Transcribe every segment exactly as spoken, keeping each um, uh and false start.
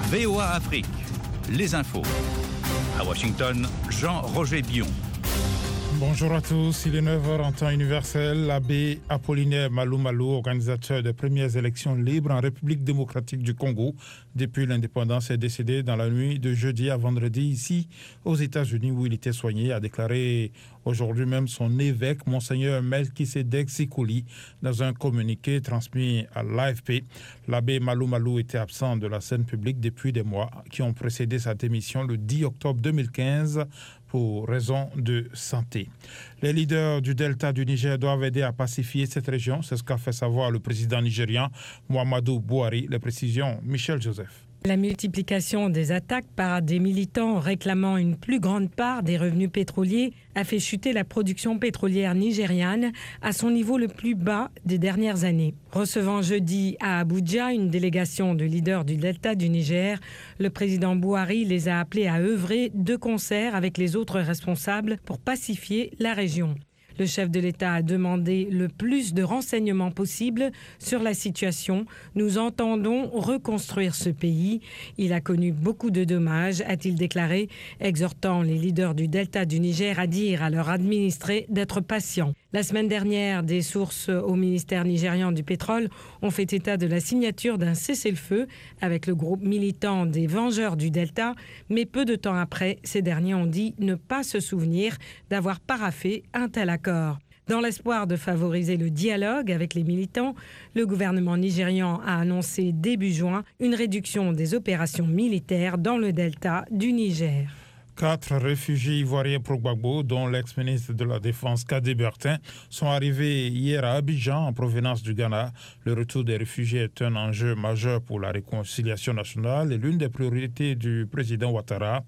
V O A Afrique, les infos. À Washington, Jean-Roger Bion. Bonjour à tous, il est neuf heures en temps universel. L'abbé Apollinaire Malou Malou, organisateur des premières élections libres en République démocratique du Congo depuis l'indépendance, est décédé dans la nuit de jeudi à vendredi ici aux États-Unis où il était soigné, a déclaré aujourd'hui même son évêque, Monseigneur Melchisedek Sikuli, dans un communiqué transmis à l'A F P. L'abbé Malou Malou était absent de la scène publique depuis des mois qui ont précédé sa démission le dix octobre deux mille quinze pour raison de santé. Les leaders du delta du Niger doivent aider à pacifier cette région. C'est ce qu'a fait savoir le président nigérian Muhammadu Buhari. Les précisions, Michel Joseph. La multiplication des attaques par des militants réclamant une plus grande part des revenus pétroliers a fait chuter la production pétrolière nigériane à son niveau le plus bas des dernières années. Recevant jeudi à Abuja une délégation de leaders du delta du Niger, le président Buhari les a appelés à œuvrer de concert avec les autres responsables pour pacifier la région. Le chef de l'État a demandé le plus de renseignements possible sur la situation. Nous entendons reconstruire ce pays. Il a connu beaucoup de dommages, a-t-il déclaré, exhortant les leaders du delta du Niger à dire à leurs administrés d'être patients. La semaine dernière, des sources au ministère nigérian du pétrole ont fait état de la signature d'un cessez-le-feu avec le groupe militant des Vengeurs du Delta, mais peu de temps après, ces derniers ont dit ne pas se souvenir d'avoir paraphé un tel accord. Dans l'espoir de favoriser le dialogue avec les militants, le gouvernement nigérian a annoncé début juin une réduction des opérations militaires dans le delta du Niger. Quatre réfugiés ivoiriens pro-Gbagbo, dont l'ex-ministre de la Défense Kadé Bertin, sont arrivés hier à Abidjan en provenance du Ghana. Le retour des réfugiés est un enjeu majeur pour la réconciliation nationale et l'une des priorités du président Ouattara,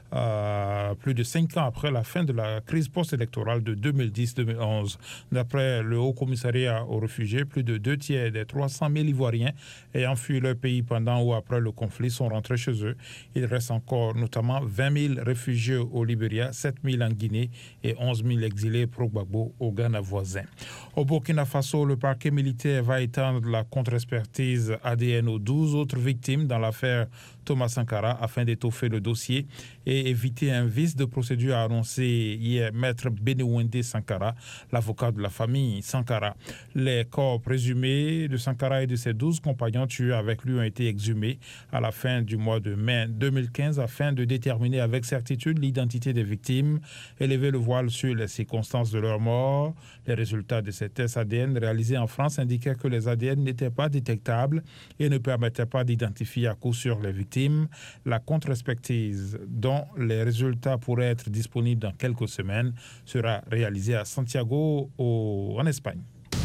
euh, plus de cinq ans après la fin de la crise post-électorale de deux mille dix deux mille onze. D'après le Haut Commissariat aux réfugiés, plus de deux tiers des trois cent mille Ivoiriens ayant fui leur pays pendant ou après le conflit sont rentrés chez eux. Il reste encore notamment vingt mille réfugiés réfugiés au Libéria, sept mille en Guinée et onze mille exilés pro-Gbagbo au Ghana voisin. Au Burkina Faso, le parquet militaire va étendre la contre-expertise A D N aux douze autres victimes dans l'affaire Thomas Sankara afin d'étoffer le dossier et éviter un vice de procédure, a annoncé hier Maître Benewende Sankara, l'avocat de la famille Sankara. Les corps présumés de Sankara et de ses douze compagnons tués avec lui ont été exhumés à la fin du mois de mai deux mille quinze afin de déterminer avec certitude l'identité des victimes et lever le voile sur les circonstances de leur mort. Les résultats de ces tests A D N réalisés en France indiquaient que les A D N n'étaient pas détectables et ne permettaient pas d'identifier à coup sûr les victimes. La contre-expertise, dont les résultats pourraient être disponibles dans quelques semaines, sera réalisée à Santiago, au... en Espagne.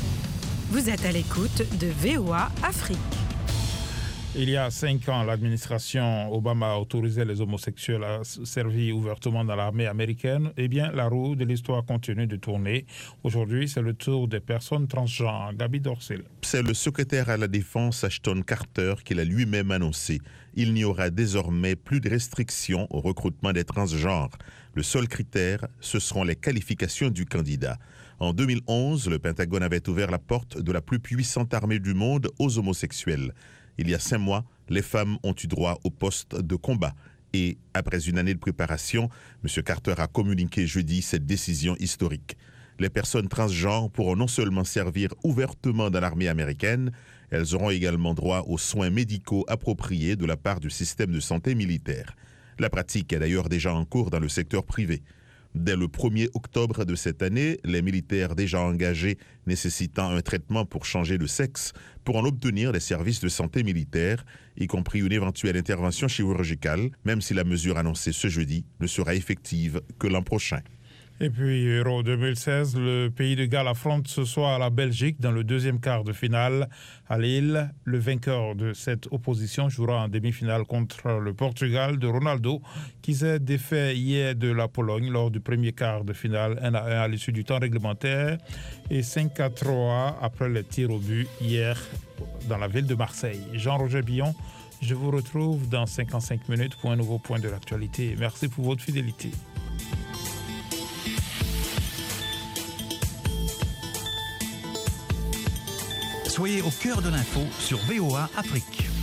Vous êtes à l'écoute de V O A Afrique. Il y a cinq ans, l'administration Obama a autorisé les homosexuels à servir ouvertement dans l'armée américaine. Eh bien, la roue de l'histoire continue de tourner. Aujourd'hui, c'est le tour des personnes transgenres. Gaby Dorsel. C'est le secrétaire à la Défense Ashton Carter qui l'a lui-même annoncé. Il n'y aura désormais plus de restrictions au recrutement des transgenres. Le seul critère, ce seront les qualifications du candidat. En deux mille onze, le Pentagone avait ouvert la porte de la plus puissante armée du monde aux homosexuels. Il y a cinq mois, les femmes ont eu droit au poste de combat. Et après une année de préparation, M. Carter a communiqué jeudi cette décision historique. Les personnes transgenres pourront non seulement servir ouvertement dans l'armée américaine, elles auront également droit aux soins médicaux appropriés de la part du système de santé militaire. La pratique est d'ailleurs déjà en cours dans le secteur privé. Dès le premier octobre de cette année, les militaires déjà engagés nécessitant un traitement pour changer de sexe pourront obtenir des services de santé militaire, y compris une éventuelle intervention chirurgicale, même si la mesure annoncée ce jeudi ne sera effective que l'an prochain. Et puis, Euro deux mille seize, le pays de Galles affronte ce soir la Belgique dans le deuxième quart de finale à Lille. Le vainqueur de cette opposition jouera en demi-finale contre le Portugal de Ronaldo, qui s'est défait hier de la Pologne lors du premier quart de finale un à un à l'issue du temps réglementaire et cinq à trois après les tirs au but hier dans la ville de Marseille. Jean-Roger Bion, je vous retrouve dans cinquante-cinq minutes pour un nouveau point de l'actualité. Merci pour votre fidélité. Soyez au cœur de l'info sur V O A Afrique.